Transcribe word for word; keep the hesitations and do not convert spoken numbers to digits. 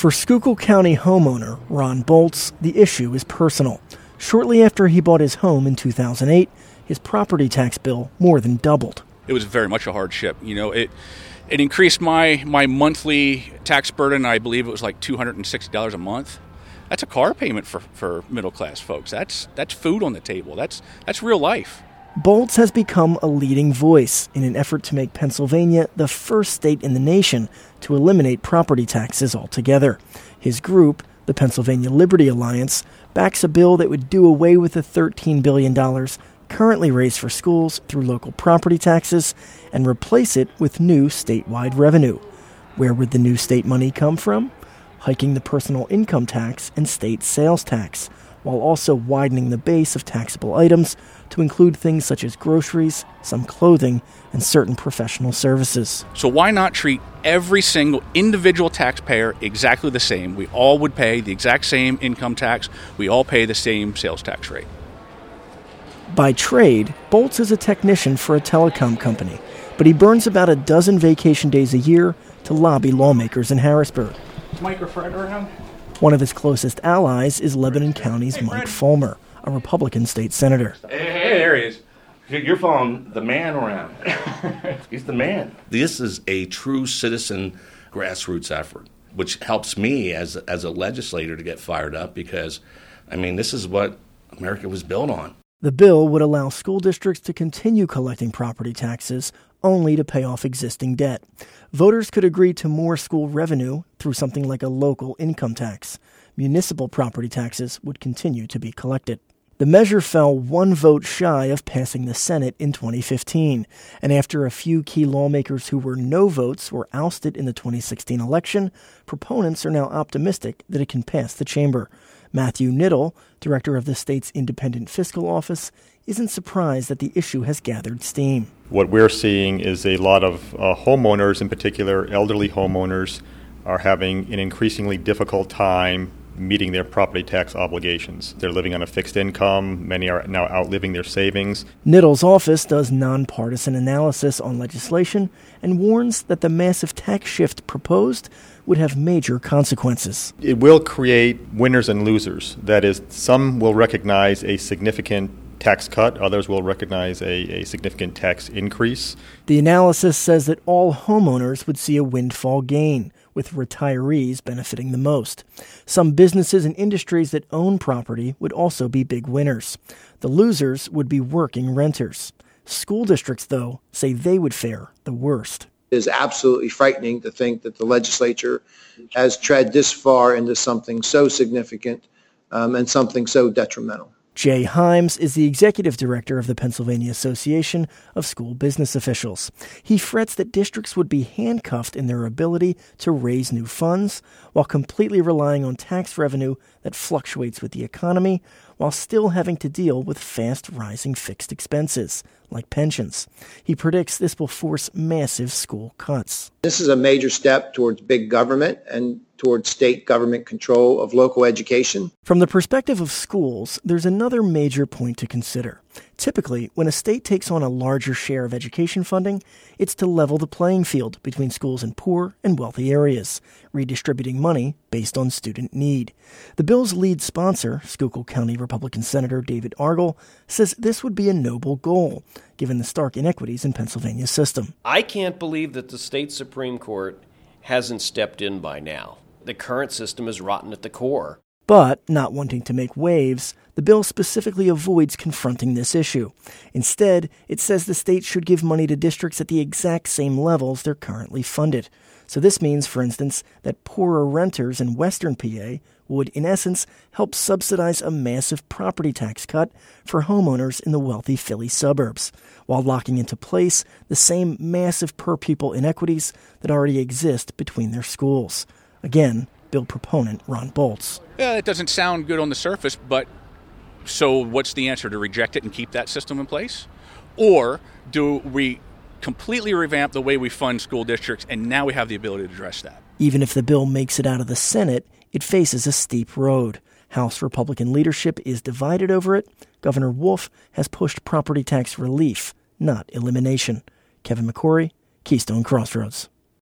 For Schuylkill County homeowner Ron Bolts, the issue is personal. Shortly after he bought his home in two thousand eight, his property tax bill more than doubled. It was very much a hardship. You know, it it increased my, my monthly tax burden. I believe it was like two hundred sixty dollars a month. That's a car payment for, for middle-class folks. That's that's food on the table. That's that's real life. Bolts has become a leading voice in an effort to make Pennsylvania the first state in the nation to eliminate property taxes altogether. His group, the Pennsylvania Liberty Alliance, backs a bill that would do away with the thirteen billion dollars currently raised for schools through local property taxes and replace it with new statewide revenue. Where would the new state money come from? Hiking the personal income tax and state sales tax, while also widening the base of taxable items to include things such as groceries, some clothing, and certain professional services. So why not treat every single individual taxpayer exactly the same? We all would pay the exact same income tax. We all pay the same sales tax rate. By trade, Bolts is a technician for a telecom company, but he burns about a dozen vacation days a year to lobby lawmakers in Harrisburg. Is Mike or Fred around? One of his closest allies is Lebanon County's hey, Mike Fulmer, a Republican state senator. Hey, hey, there he is. You're following the man around. He's the man. This is a true citizen grassroots effort, which helps me as, as a legislator to get fired up because, I mean, this is what America was built on. The bill would allow school districts to continue collecting property taxes only to pay off existing debt. Voters could agree to more school revenue through something like a local income tax. Municipal property taxes would continue to be collected. The measure fell one vote shy of passing the Senate in twenty fifteen, and after a few key lawmakers who were no votes were ousted in the twenty sixteen election, proponents are now optimistic that it can pass the chamber. Matthew Niddle, director of the state's Independent Fiscal Office, isn't surprised that the issue has gathered steam. What we're seeing is a lot of uh, homeowners, in particular elderly homeowners, are having an increasingly difficult time meeting their property tax obligations. They're living on a fixed income. Many are now outliving their savings. Niddle's office does nonpartisan analysis on legislation and warns that the massive tax shift proposed would have major consequences. It will create winners and losers. That is, some will recognize a significant tax cut, others will recognize a, a significant tax increase. The analysis says that all homeowners would see a windfall gain, with retirees benefiting the most. Some businesses and industries that own property would also be big winners. The losers would be working renters. School districts, though, say they would fare the worst. It is absolutely frightening to think that the legislature has tread this far into something so significant um, and something so detrimental. Jay Himes is the executive director of the Pennsylvania Association of School Business Officials. He frets that districts would be handcuffed in their ability to raise new funds while completely relying on tax revenue that fluctuates with the economy, while still having to deal with fast-rising fixed expenses, like pensions. He predicts this will force massive school cuts. This is a major step towards big government and towards state government control of local education. From the perspective of schools, there's another major point to consider. Typically, when a state takes on a larger share of education funding, it's to level the playing field between schools in poor and wealthy areas, redistributing money based on student need. The bill's lead sponsor, Schuylkill County Republican Senator David Argel, says this would be a noble goal, given the stark inequities in Pennsylvania's system. I can't believe that the state Supreme Court hasn't stepped in by now. The current system is rotten at the core. But, not wanting to make waves, the bill specifically avoids confronting this issue. Instead, it says the state should give money to districts at the exact same levels they're currently funded. So this means, for instance, that poorer renters in western P A would, in essence, help subsidize a massive property tax cut for homeowners in the wealthy Philly suburbs, while locking into place the same massive per-pupil inequities that already exist between their schools. Again, bill proponent Ron Bolts. Yeah, it doesn't sound good on the surface, but so what's the answer? To reject it and keep that system in place? Or do we completely revamp the way we fund school districts, and now we have the ability to address that? Even if the bill makes it out of the Senate, it faces a steep road. House Republican leadership is divided over it. Governor Wolf has pushed property tax relief, not elimination. Kevin McCory, Keystone Crossroads.